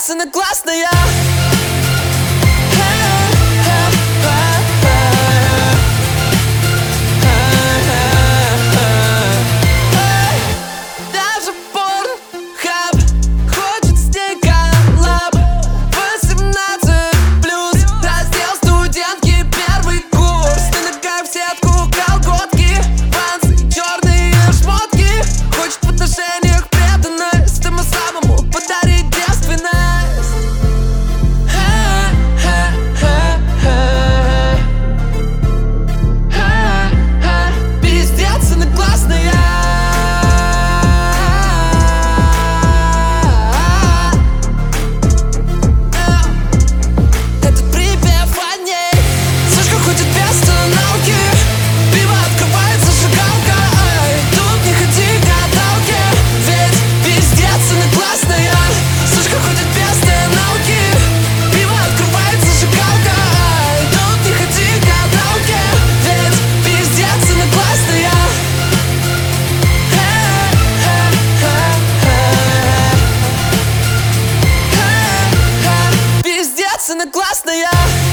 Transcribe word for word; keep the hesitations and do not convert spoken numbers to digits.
Пиздец, она классная. Даже Порнхаб хочет с ней коллаб. Восемнадцать плюс, раздел студентки, первый курс. Ты ногай в сетку, колготки, вансы, черные шмотки. Хочет в отношениях преданность, ему самому подарить девственность. Пиздец, она классная. Этот припев о ней. Сучка ходит без тоналки, пиво открывает зажигалка. Ай, тут не ходи к гадалке, ведь пиздец, она классная. Сучка ходит без тоналки, пиво открывает зажигалка. Ай, тут не ходи к гадалке, ведь пиздец, она классная. Пиздец, она классная.